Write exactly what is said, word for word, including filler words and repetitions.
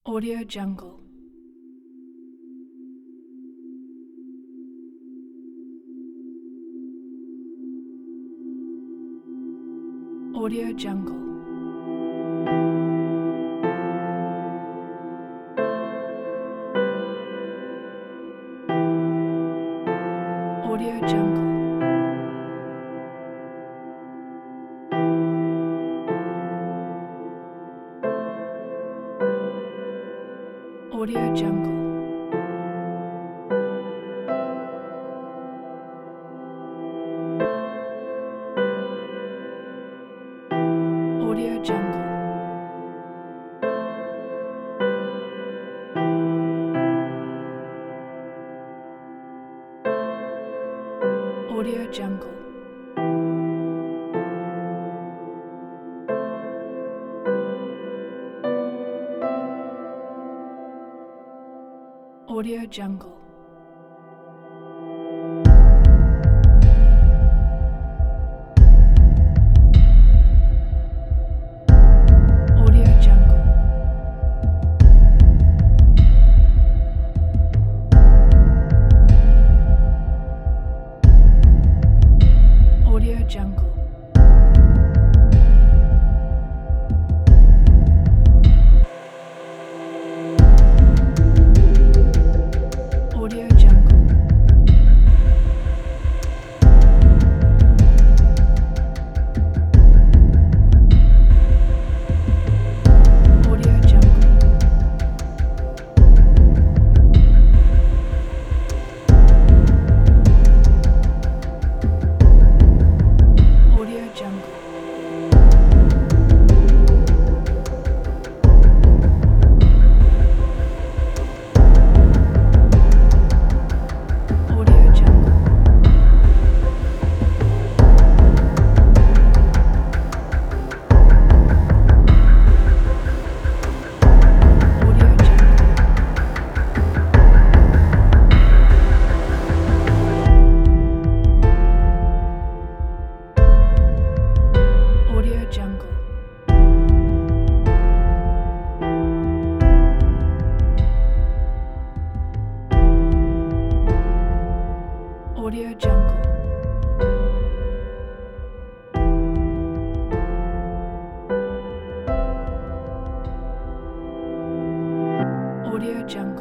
Audio Jungle. Audio Jungle. Audio Jungle. Audio Jungle. Audio Jungle. Audio Jungle. Audio Jungle. Audio Jungle. Audio Jungle. Audio Jungle. Audio Jungle. Audio Jungle. Audio Jungle. Audio Jungle. Audio Jungle. Audio Jungle. Audio Jungle.